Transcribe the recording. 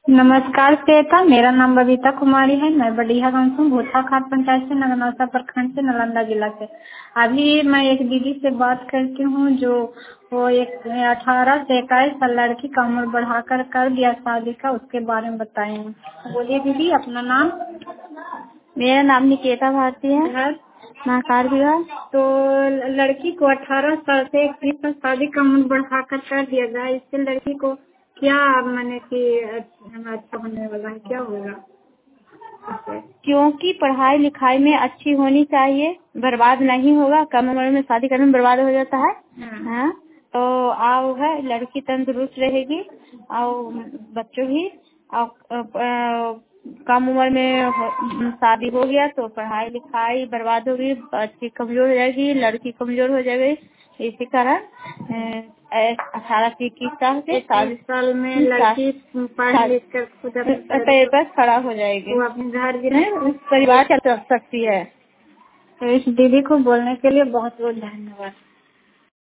नमस्कार श्वेता, मेरा नाम बबीता कुमारी है। मैं बढ़िया गांव से भूथा खाट पंचायत से नगरनौसा प्रखंड से नालंदा जिला से। अभी मैं एक दीदी से बात करती हूँ जो वो एक 18 से 21 साल लड़की का उम्र बढ़ाकर कर दिया शादी का, उसके बारे में बताएंगे। बोलिए दीदी अपना नाम। मेरा नाम निकेता भारती है। महाकाल विवाह। तो लड़की को 18 साल से 21 साल शादी का उम्र बढ़ाकर कर दिया गया, इससे लड़की को क्या माने कि अच्छा होने वाला है, क्या होगा? क्योंकि पढ़ाई लिखाई में अच्छी होनी चाहिए, बर्बाद नहीं होगा। कम उम्र में शादी करने में बर्बाद हो जाता है। हाँ, तो आओ है लड़की तंदुरुस्त रहेगी और बच्चों भी। और कम उम्र में शादी हो गया तो पढ़ाई लिखाई बर्बाद होगी, बच्ची कमजोर हो जाएगी, लड़की कमजोर हो जाएगी। इसी कारण 18 से 21 साल से 21 साल में लड़की पढ़ लिख कर खुद पैर पर खड़ा हो जाएगी, वो अपने घर भी परिवार चल सकती है। तो इस दीदी को बोलने के लिए बहुत बहुत धन्यवाद।